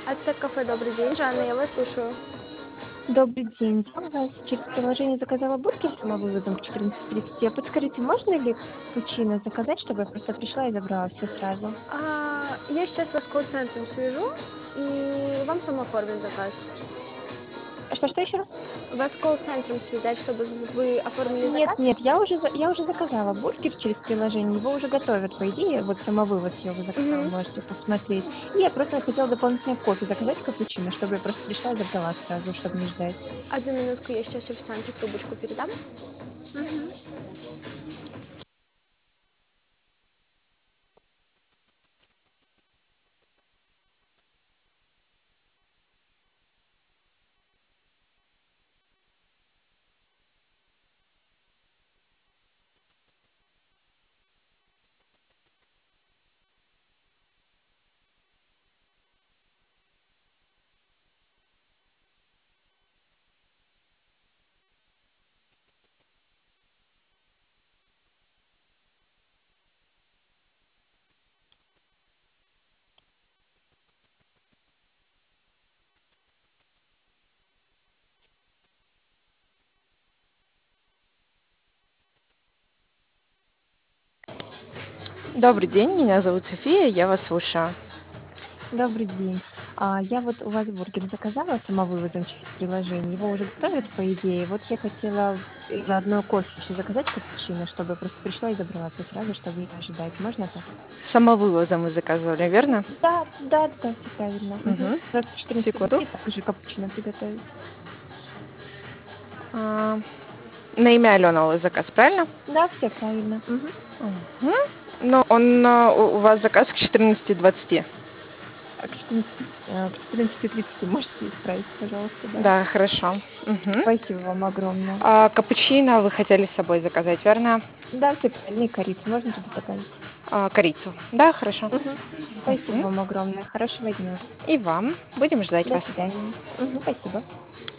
Это кафе «Добрый день». Жанна, я вас слушаю. Добрый день. Я у вас через приложение заказала бургер самовывозом к 14:30. А подскажите, можно ли капучино заказать, чтобы я просто пришла и забрала все сразу? Я сейчас вас с колл-центром свяжу, и вам там оформят заказ. А что еще раз? Вас с колл-центром связать, чтобы вы оформили Нет, заказ? нет, я уже заказала бургер через приложение, его уже готовят, по идее, вот самовывоз я его заказала, Мгм. можете посмотреть. И я просто хотела дополнительно кофе заказать капучино, чтобы я просто пришла и забрала сразу, чтобы не ждать. Одну минутку, я сейчас официанту трубочку передам. Мгм. Добрый день, меня зовут София, я вас слушаю. Добрый день. Я вот у вас бургер заказала самовывозом через приложение. Его уже готовят, по идее. Вот я хотела заодно кофе еще заказать капучино, чтобы просто пришла и забрала все сразу, чтобы не ожидать. Можно так? Самовывозом вы заказывали, верно? Да, все правильно. Мгм. Угу. Просто к Секунду. 14:30 также капучино приготовить. А, на имя Алена у вас заказ, правильно? Да, все правильно. Мгм. Мгм. Но он у вас заказ к 14:20. К 14:30 можете исправить, пожалуйста, да. Да, хорошо. Мгм. Спасибо вам огромное. Капучино вы хотели с собой заказать, верно? Да, все правильно. И корицу можно туда добавить. Корицу. Да, хорошо. Мгм. Спасибо Мгм. вам огромное. Хорошего дня. И вам. Будем ждать До вас. свидания. Мгм. Спасибо.